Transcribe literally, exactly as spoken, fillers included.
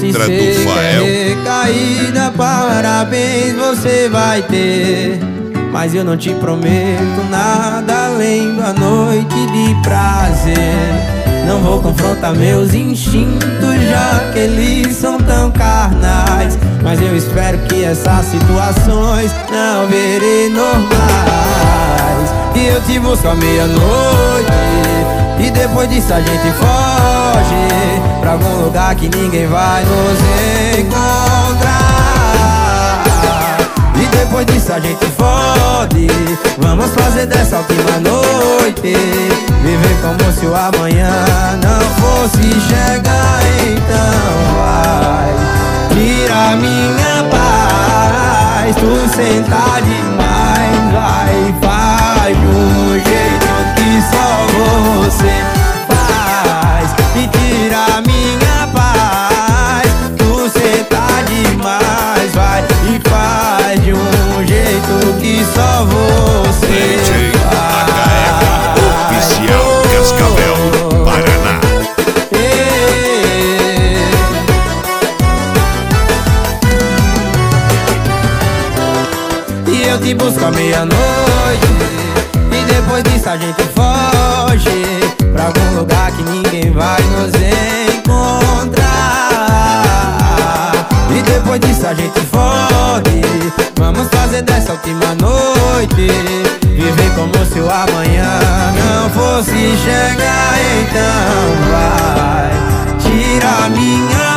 letra do Fael. Recaída, parabéns você vai ter, mas eu não te prometo nada além da noite de prazer. Não vou confrontar meus instintos, já que eles são tão carnais, mas eu espero que essas situações não virem normais. E eu te busco à meia-noite, e depois disso a gente foge pra algum lugar que ninguém vai nos encontrar. E depois disso a gente fode, vamos fazer dessa última noite viver como se o amanhã não fosse chegar. Então vai, tira minha paz, tu senta demais, vai, faz de um jeito que só você faz. E tira minha paz, tu senta demais, vai, e faz de um jeito que só você D J faz. H F Oficial Cascavel, Paraná. E eu te busco à meia-noite, e depois disso a gente foge pra algum lugar que ninguém vai nos encontrar. E depois disso a gente fode, vamos fazer dessa última noite viver como se o amanhã não fosse chegar. Então vai, tira minha